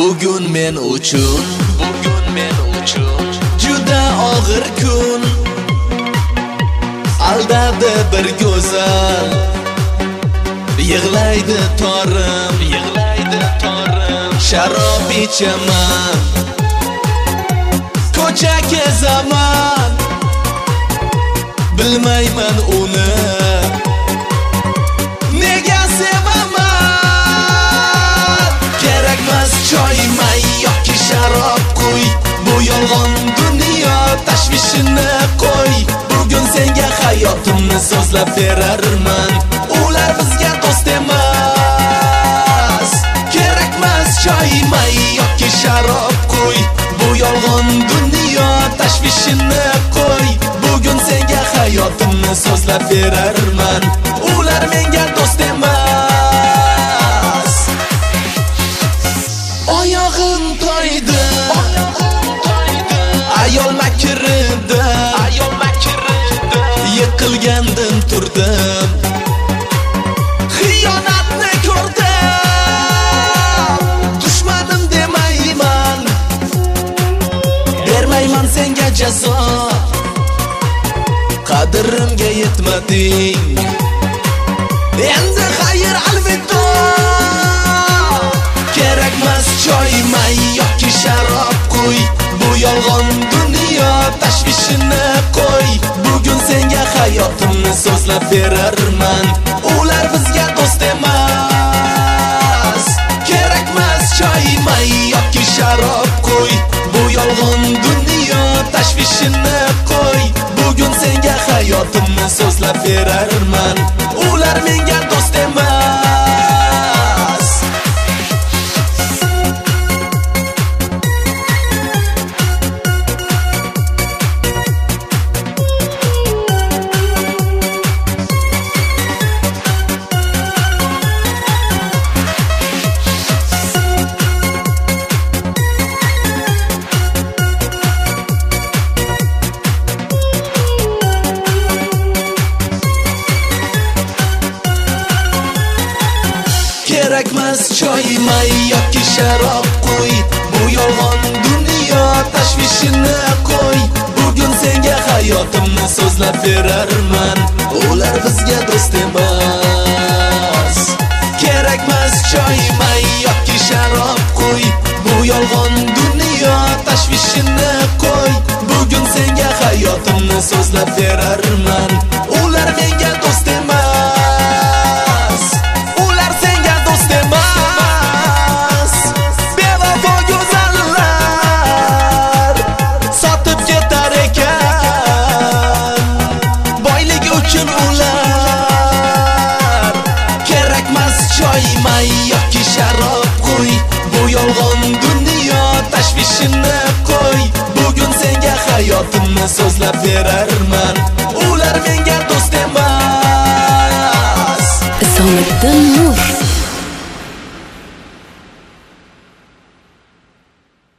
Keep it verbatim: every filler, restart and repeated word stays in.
Bugun men uchun, bugun men uchun juda og'ir kun. Aldadi bir go'zal, yig'laydi torim, yig'laydi torim. Sharob ichaman, ko'cha kezaman, bilmayman uni nega sevaman. Kerakmas choy, may yoki sharob qo'y, bu yolg'on dunyo tashvishini qo'y. Bugun senga hayotimni so'zlab berarman, ular bizga do'st emas. Kerakmas choy, may yoki sharob qo'y, bu yolg'on dunyo tashvishini qo'y. Bugun senga hayotimni so'zlab berarman, ular menga do'st emas. Oyog'im toydi, ayol makrida, ayol makrida. Yiqilgandim turdim, xiyonatni ko'rdim. Dushmanim demayman, bermayman senga jazo. Qadrimga yetmading, endi xayr alvido. Kerakmas choy, may yoki sharob qo'y, bu yolg'on dunyo tashvishini qo'y. Bugun senga hayotimni so'zlab berarman, ular bizga do'st emas. Kerakmas choy, may yoki sharob qo'y, bu yolg'on dunyo tashvishini qo'y. Bugun senga hayotimni so'zlab berarman, ular menga do'st emas. Kerakmas choy, may yoki sharob qo'y, bu yolg'on dunyo tashvishini qo'y. Bugun senga hayotimni so'zlab berarman, ular bizga do'st emas. Kerakmas choy, may yoki sharob qo'y, bu yolg'on dunyo tashvishini qo'y. Bugun senga hayotimni so'zlab berarman, ular menga do'st emas. Ular senga do'st emas. Bevafo go'zallar sotib ketar ekan, boylik uchun ular. Kerakmas choy, may yoki sharob qo'y, bu yolg'on dunyo tashvishini qo'y. Bugun senga hayotimni so'zlab berarman, ular menga do'st emas. Isomiddin Nur